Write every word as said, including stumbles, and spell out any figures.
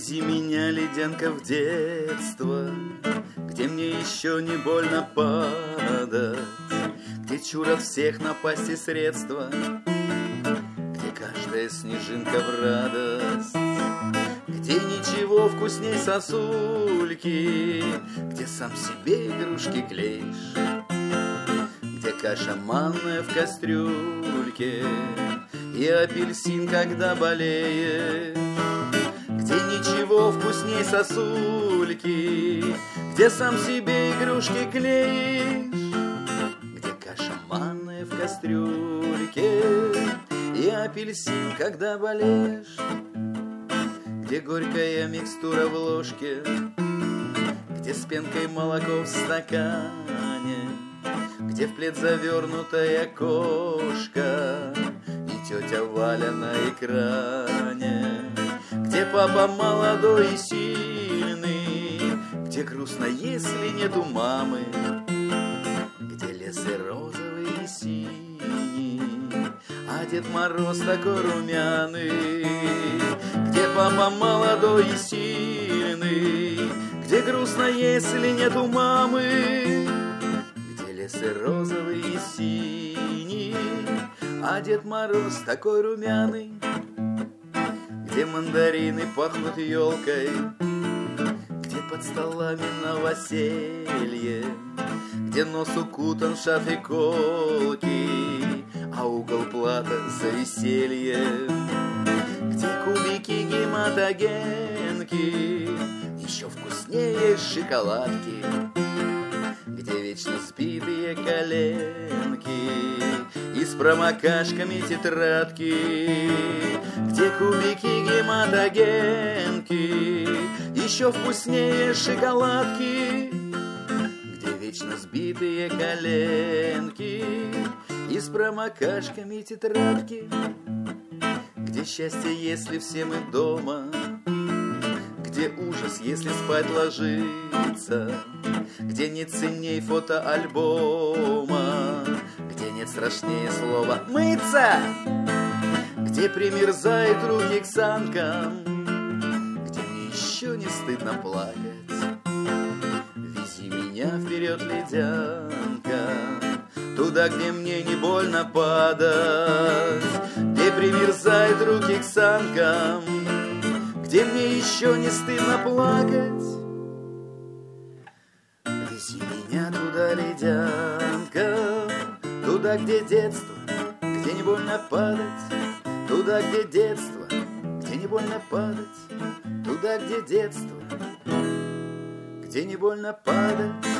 Вези меня, ледянка, в детство, где мне еще не больно падать, где чур от всех напасти средства, где каждая снежинка в радость, где ничего вкусней сосульки, где сам себе игрушки клеишь, где каша манная в кастрюльке и апельсин, когда болеешь, где ничего вкусней сосульки, где сам себе игрушки клеишь, где каша манная в кастрюльке и апельсин, когда болеешь, где горькая микстура в ложке, где с пенкой молоко в стакане, где в плед завернутая кошка и тетя Валя на экране, где папа молодой и сильный, где грустно, если нету мамы, где лес и розовый и синий, а Дед Мороз такой румяный, где папа молодой и сильный, где грустно, если нету мамы, где лес и розовый и синий, а Дед Мороз такой румяный, где мандарины пахнут елкой, где под столами новоселье, где нос укутан в шарф иголки, а угол плата за веселье, где кубики гематогенки еще вкуснее шоколадки, где вечно сбитые коленки и с промокашками тетрадки, где кубики гематогенки еще вкуснее шоколадки, где вечно сбитые коленки и с промокашками тетрадки, где счастье, если все мы дома, где ужас, если спать ложиться, где нет ценней фотоальбома, где нет страшнее слова «мыться», где примерзают руки к санкам, где мне еще не стыдно плакать. Вези меня вперед, ледянка, туда, где мне не больно падать, где примерзают руки к санкам, где мне еще не стыдно плакать. Вези меня туда, ледянка, туда, где детство, где не больно падать, туда, где детство, где не больно падать, туда, где детство, где не больно падать.